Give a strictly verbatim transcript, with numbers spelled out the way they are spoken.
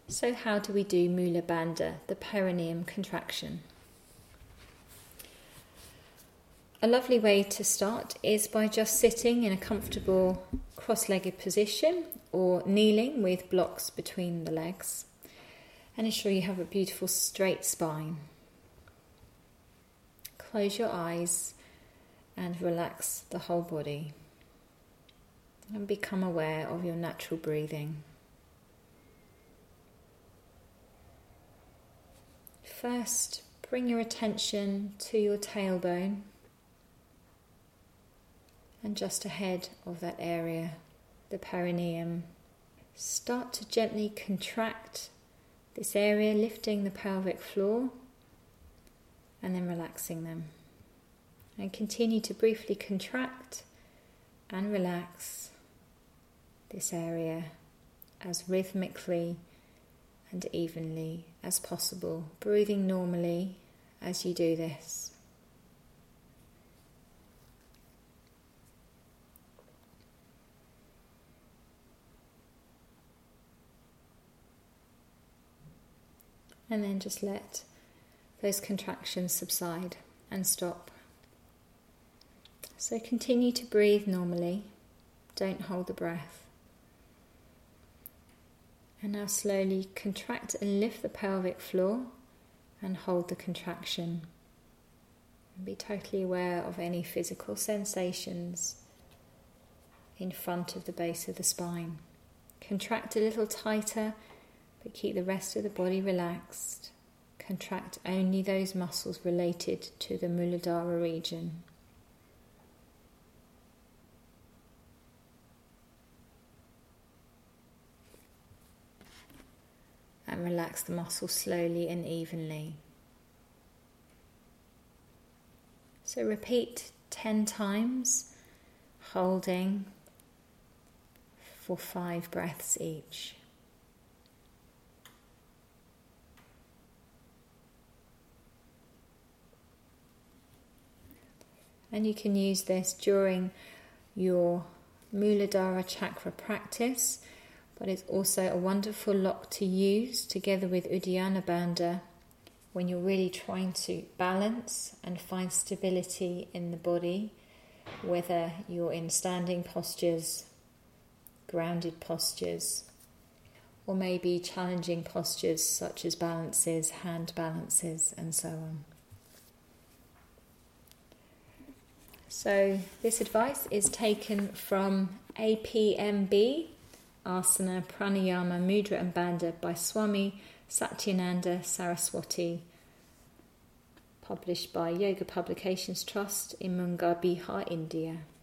So how do we do Mula Bandha, the perineum contraction? A lovely way to start is by just sitting in a comfortable cross-legged position or kneeling with blocks between the legs, and ensure you have a beautiful straight spine. Close your eyes and relax the whole body, and become aware of your natural breathing. First, bring your attention to your tailbone and just ahead of that area, the perineum. Start to gently contract this area, lifting the pelvic floor and then relaxing them. And continue to briefly contract and relax this area as rhythmically and evenly as possible, breathing normally as you do this. And then just let those contractions subside and stop. So continue to breathe normally, don't hold the breath. And now slowly contract and lift the pelvic floor and hold the contraction. And be totally aware of any physical sensations in front of the base of the spine. Contract a little tighter, but keep the rest of the body relaxed. Contract only those muscles related to the Muladhara region. And relax the muscles slowly and evenly. So repeat ten times, holding for five breaths each. And you can use this during your Muladhara chakra practice, but it's also a wonderful lock to use together with Uddiyana Bandha when you're really trying to balance and find stability in the body, whether you're in standing postures, grounded postures, or maybe challenging postures such as balances, hand balances, and so on. So this advice is taken from A P M B, Asana, Pranayama, Mudra and Bandha by Swami Satyananda Saraswati, published by Yoga Publications Trust in Mumbai, Bihar, India.